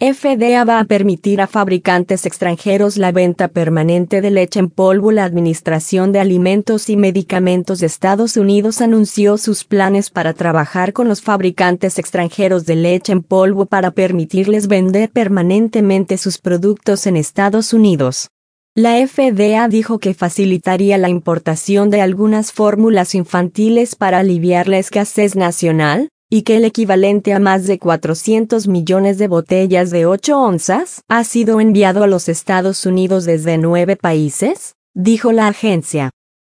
FDA va a permitir a fabricantes extranjeros la venta permanente de leche en polvo. La Administración de Alimentos y Medicamentos de Estados Unidos anunció sus planes para trabajar con los fabricantes extranjeros de leche en polvo para permitirles vender permanentemente sus productos en Estados Unidos. La FDA dijo que facilitaría la importación de algunas fórmulas infantiles para aliviar la escasez nacional, y que el equivalente a más de 400 millones de botellas de 8 onzas ha sido enviado a los Estados Unidos desde 9 países, dijo la agencia.